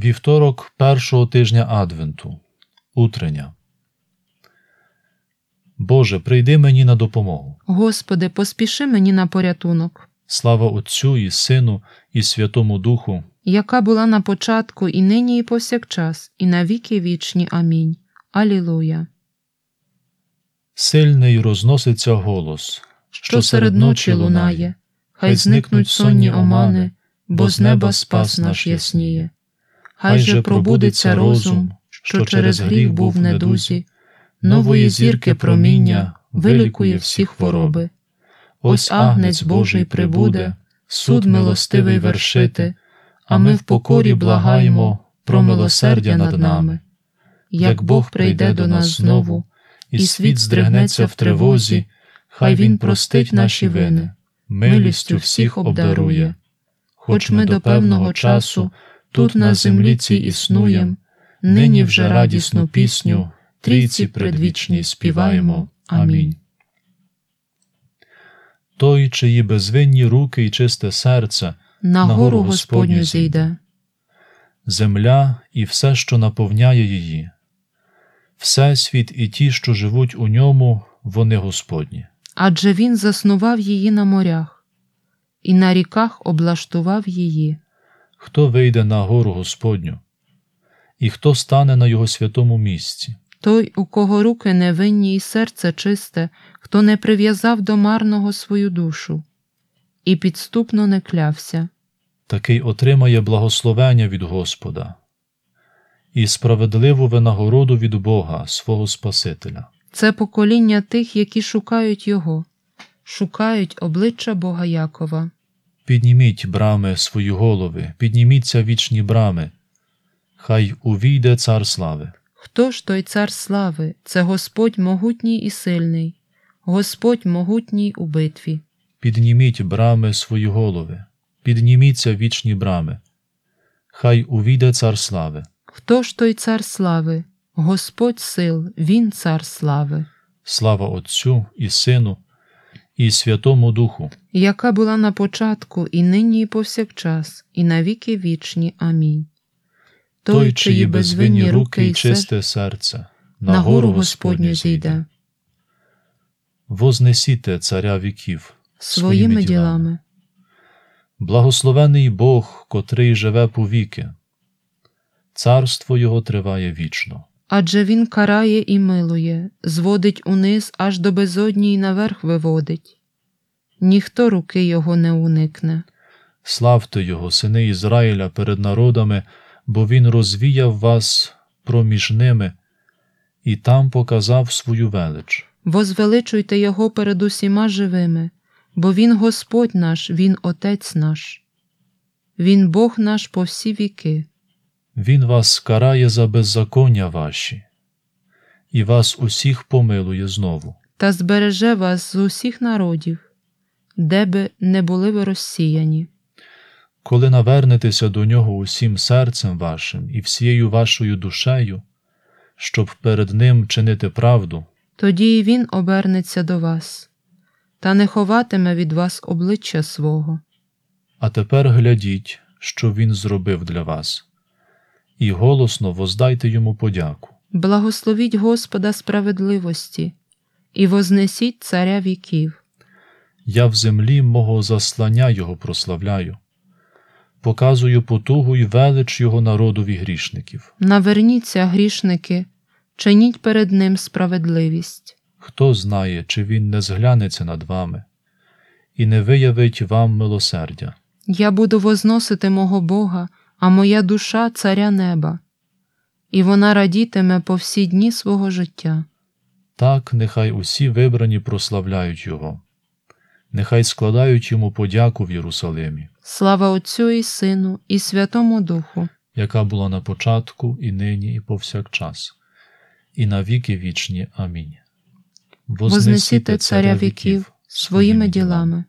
Вівторок першого тижня Адвенту. Утрення. Боже, прийди мені на допомогу. Господи, поспіши мені на порятунок. Слава Отцю і Сину і Святому Духу, Яка була на початку, і нині, і повсякчас, і на віки вічні. Амінь. Алілуя. сильний розноситься голос, Що серед ночі лунає, хай зникнуть сонні омани, бо з неба спас наш ясніє. Хай же пробудеться розум, що через гріх був в недузі, нової зірки проміння вилікує всі хвороби. Ось Агнець Божий прибуде, суд милостивий вершити, а ми в покорі благаємо про милосердя над нами. Як Бог прийде до нас знову, і світ здригнеться в тривозі, хай Він простить наші вини, милістю всіх обдарує. Хоч ми до певного часу тут на землі цій існуєм, нині вже радісну пісню Трійці предвічній співаємо. Амінь. той, чиї безвинні руки і чисте серце, На гору Господню зійде. земля і все, що наповняє її. Всесвіт і ті, що живуть у ньому, вони Господні. Адже Він заснував її на морях, і на ріках облаштував її. Хто вийде на гору Господню? І хто стане на його святому місці? Той, у кого руки невинні і серце чисте, хто не прив'язав до марного свою душу і підступно не клявся. Такий отримає благословення від Господа і справедливу винагороду від Бога, свого Спасителя. Це покоління тих, які шукають Його, шукають обличчя Бога Якова. Підніміть, брами, свої голови, підніміться вічні брами, хай увійде Цар слави. Хто ж той Цар слави? Це Господь могутній і сильний, Господь могутній у битві. Підніміть, брами, свої голови, підніміться вічні брами, хай увійде Цар слави. Хто ж той Цар слави? Господь сил, Він Цар слави. Слава Отцю і Сину і Святому Духу, Яка була на початку, і нині, і повсякчас, і на віки вічні. Амінь. той, чиї безвинні руки і чисте серце, на гору Господню зійде. Вознесіте Царя віків Своїми ділами. Благословений Бог, котрий живе повіки. Царство Його триває вічно. Адже Він карає і милує, зводить униз аж до безодні й наверх виводить. Ніхто руки Його не уникне. Славте Його, сини Ізраїля, перед народами, бо Він розвіяв вас проміж ними і там показав свою велич. Возвеличуйте Його перед усіма живими, бо Він Господь наш, Він Отець наш. Він Бог наш по всі віки. Він вас карає за беззаконня ваші, і вас усіх помилує знову. Та збереже вас з усіх народів, де би не були ви розсіяні. Коли навернетеся до Нього усім серцем вашим і всією вашою душею, щоб перед Ним чинити правду, тоді і Він обернеться до вас, та не ховатиме від вас обличчя свого. а тепер глядіть, що Він зробив для вас, і голосно воздайте Йому подяку. Благословіть Господа справедливості і вознесіть Царя віків. Я в землі мого заслання Його прославляю, показую потугу й велич Його народові грішників. Наверніться, грішники, чиніть перед Ним справедливість. Хто знає, чи Він не зглянеться над вами і не виявить вам милосердя. Я буду возносити мого Бога, а моя душа – Царя неба, і вона радітиме по всі дні свого життя. Так нехай усі вибрані прославляють Його, нехай складають Йому подяку в Єрусалимі, Слава Отцю і Сину і Святому Духу, яка була на початку, і нині, і повсякчас, і на віки вічні. Амінь. вознесіте Царя віків своїми ділами.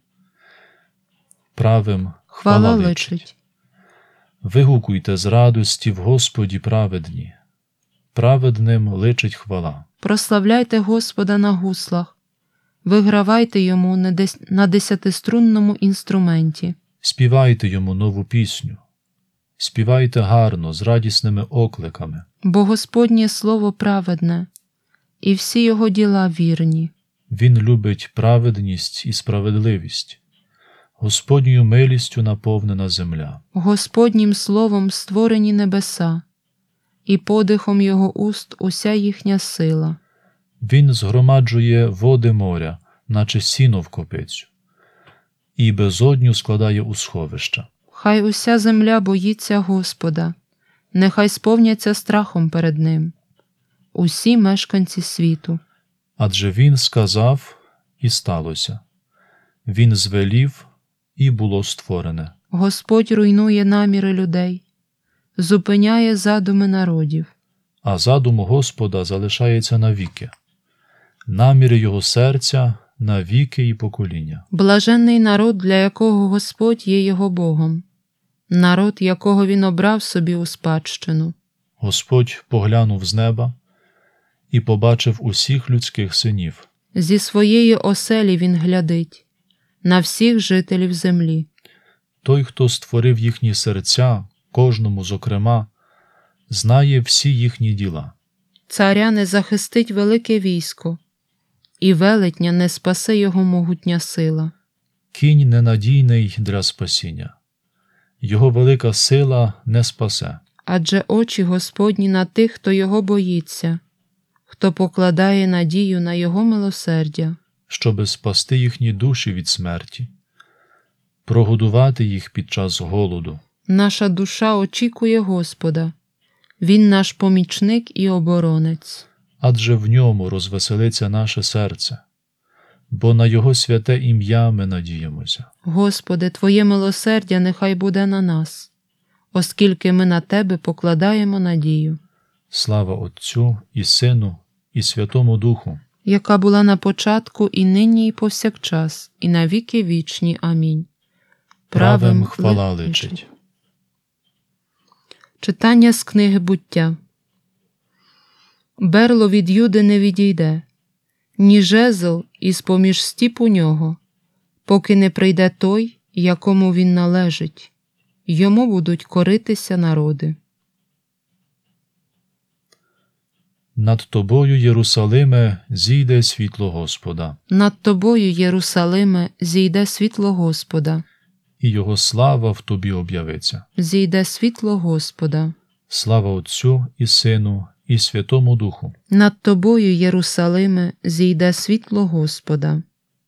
Правим Хвала личить. Вигукуйте з радості в Господі праведні. Праведним личить хвала. Прославляйте Господа на гуслах, вигравайте Йому на десятиструнному інструменті. Співайте Йому нову пісню. Співайте гарно, з радісними окликами. Бо Господнє слово праведне, і всі його діла вірні. Він любить праведність і справедливість. Господньою милістю наповнена земля. Господнім словом створені небеса, і подихом його уст уся їхня сила. Він згромаджує води моря, наче сіно в копицю, і безодню складає у сховища. Хай уся земля боїться Господа, нехай сповняться страхом перед Ним. Усі мешканці світу. Адже він сказав, і сталося. Він звелів, і було створене. Господь руйнує наміри людей, зупиняє задуми народів. А задум Господа залишається навіки. Наміри його серця на віки і покоління. Блаженний народ, для якого Господь є його Богом, народ, якого він обрав собі у спадщину. Господь поглянув з неба і побачив усіх людських синів. Зі своєї оселі він глядить на всіх жителів землі. Той, хто створив їхні серця, кожному зокрема, знає всі їхні діла. Царя не захистить велике військо, і велетня не спасе його могутня сила. Кінь ненадійний для спасіння. Його велика сила не спасе. Адже очі Господні на тих, хто його боїться, хто покладає надію на його милосердя. Щоби спасти їхні душі від смерті, прогодувати їх під час голоду. Наша душа очікує Господа. Він наш помічник і оборонець. Адже в ньому розвеселиться наше серце, бо на Його святе ім'я ми надіємося. Господи, Твоє милосердя нехай буде на нас, оскільки ми на Тебе покладаємо надію. Слава Отцю і Сину і Святому Духу, яка була на початку, і нині, і повсякчас, і на віки вічні. Амінь. правим хвала личить. Читання з книги Буття. Берло від Юди не відійде, ні жезл із-поміж стіп у нього, поки не прийде той, якому він належить. Йому будуть коритися народи. Над тобою, Єрусалиме, зійде світло Господа, Над тобою, Єрусалиме, зійде світло Господа. і Його слава в тобі об'явиться. Зійде світло Господа. Слава Отцю і Сину і Святому Духу. Над тобою, Єрусалиме, зійде світло Господа.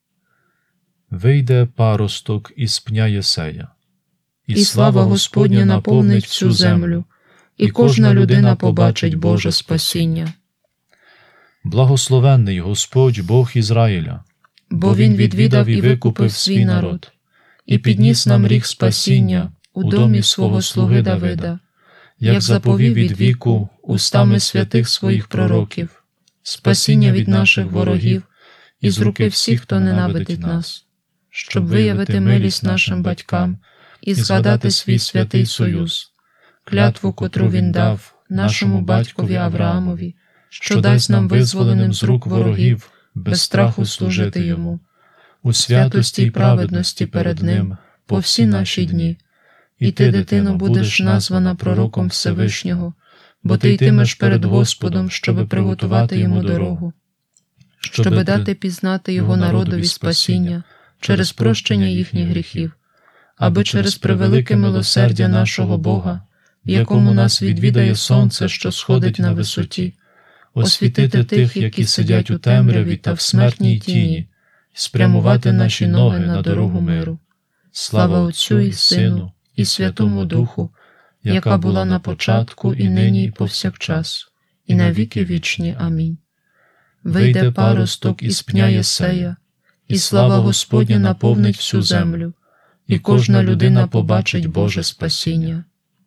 Вийде паросток із пня Єсея, І слава Господня наповнить всю землю, і кожна людина побачить Боже спасіння. Благословенний Господь Бог Ізраїля, Бо Він відвідав і викупив свій народ, і підніс нам ріг спасіння у домі свого слуги Давида, як заповів від віку устами святих своїх пророків, спасіння від наших ворогів і з руки всіх, хто ненавидить нас, щоб виявити милість нашим батькам і згадати свій святий союз, клятву, котру він дав нашому батькові Авраамові, що дасть нам визволеним з рук ворогів без страху служити йому, у святості й праведності перед Ним по всі наші дні. І ти, дитино, будеш названа пророком Всевишнього, бо ти йтимеш перед Господом, щоби приготувати йому дорогу, щоби дати пізнати його народові спасіння через прощення їхніх гріхів, аби через превелике милосердя нашого Бога, в якому нас відвідає сонце, що сходить на висоті, освітити тих, які сидять у темряві та в смертній тіні, спрямувати наші ноги на дорогу миру. Слава Отцю і Сину і Святому Духу, яка була на початку, і нині, і повсякчас, і на віки вічні. Амінь. Вийде паросток із пня Єсея, і слава Господня наповнить всю землю, і кожна людина побачить Боже спасіння.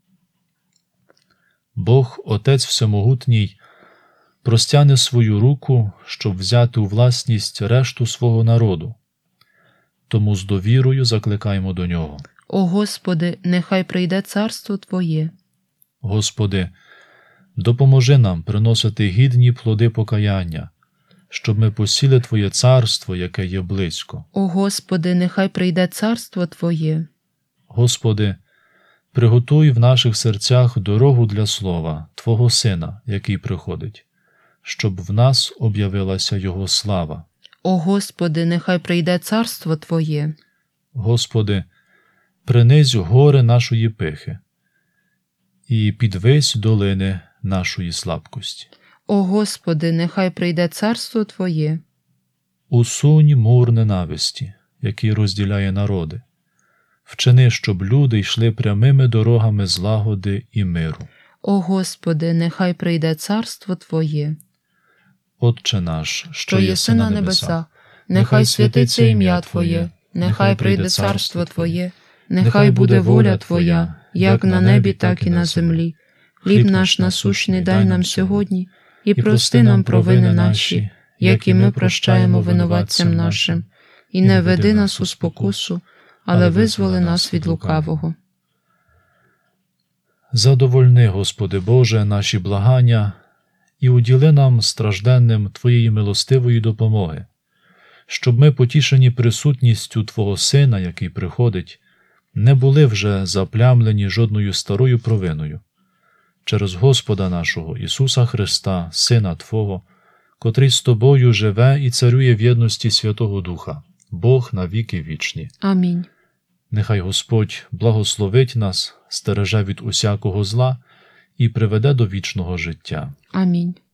Бог, Отець Всемогутній, простягне свою руку, щоб взяти у власність решту свого народу. Тому з довірою закликаємо до Нього. О Господи, нехай прийде царство Твоє. Господи, допоможи нам приносити гідні плоди покаяння, щоб ми посіли Твоє царство, яке є близько. О Господи, нехай прийде царство Твоє. Господи, Приготуй в наших серцях дорогу для слова Твого Сина, який приходить, щоб в нас об'явилася Його слава. О Господи, нехай прийде царство Твоє. Господи, принизь гори нашої пихи і підвись долини нашої слабкості. О Господи, нехай прийде царство Твоє. Усунь мур ненависті, який розділяє народи. Вчини, щоб люди йшли прямими дорогами злагоди і миру. О Господи, нехай прийде царство Твоє. Отче наш, Що єси на небесах, нехай святиться ім'я Твоє, нехай прийде царство Твоє, нехай буде воля Твоя, як на небі, так і на землі. Хліб наш насущний дай нам сьогодні, і прости нам провини наші, як і ми прощаємо винуватцям нашим. І не веди нас у спокусу, але визволи нас від лукавого. Задовольни, Господи Боже, наші благання і уділи нам стражденним Твоєї милостивої допомоги, щоб ми, потішені присутністю Твого Сина, який приходить, не були вже заплямлені жодною старою провиною. Через Господа нашого Ісуса Христа, Сина Твого, котрий з Тобою живе і царює в єдності Святого Духа, Бог на віки вічні. Амінь. Нехай Господь благословить нас, стереже від усякого зла і приведе до вічного життя. Амінь.